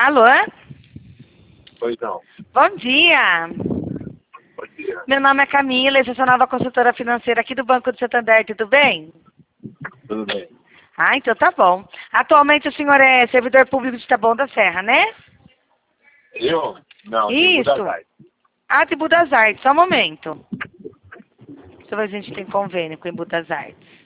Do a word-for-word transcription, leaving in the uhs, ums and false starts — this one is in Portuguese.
Alô? Pois não. Bom dia. Bom dia. Meu nome é Camila, eu sou nova consultora financeira aqui do Banco do Santander, tudo bem? Tudo bem. Ah, então tá bom. Atualmente o senhor é servidor público de Taboão da Serra, né? Eu? Não, de Isso. Budas Artes. Ah, de Budas Artes, só um momento. Deixa eu ver se a gente tem convênio com o Embu das Artes.